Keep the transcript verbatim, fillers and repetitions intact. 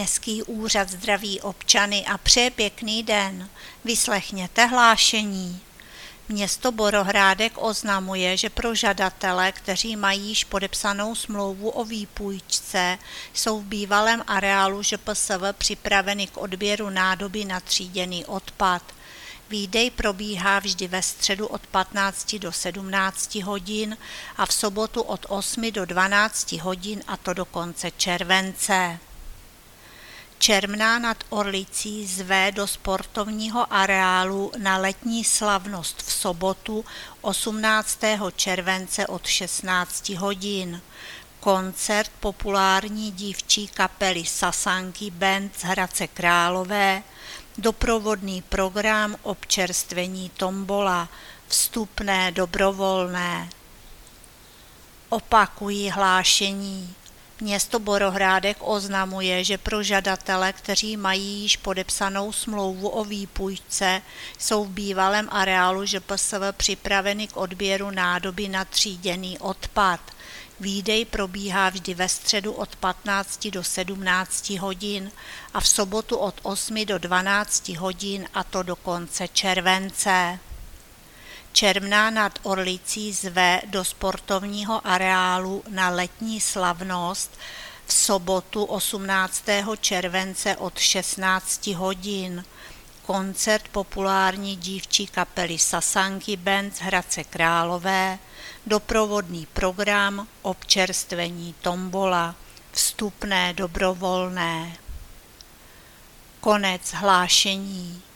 Městský úřad zdraví občany a přeje pěkný den. Vyslechněte hlášení. Město Borohrádek oznamuje, že pro žadatele, kteří mají již podepsanou smlouvu o výpůjčce, jsou v bývalém areálu Ž P S V připraveny k odběru nádoby na tříděný odpad. Výdej probíhá vždy ve středu od patnácti do sedmnácti hodin a v sobotu od osmi do dvanácti hodin, a to do konce července. Čermná nad Orlicí zve do sportovního areálu na letní slavnost v sobotu osmnáctého července od šestnácti hodin. Koncert populární dívčí kapely Sasanky Band z Hradce Králové, doprovodný program občerstvení tombola, vstupné dobrovolné. Opakují hlášení. Město Borohrádek oznamuje, že pro žadatele, kteří mají již podepsanou smlouvu o výpůjčce, jsou v bývalém areálu Ž P S V připraveny k odběru nádoby na tříděný odpad. Výdej probíhá vždy ve středu od patnácti do sedmnácti hodin a v sobotu od osmi do dvanácti hodin, a to do konce července. Čermná nad Orlicí zve do sportovního areálu na letní slavnost v sobotu osmnáctého července od šestnácti hodin. Koncert populární dívčí kapely Sasanky Band z Hradce Králové, doprovodný program občerstvení tombola, vstupné dobrovolné. Konec hlášení.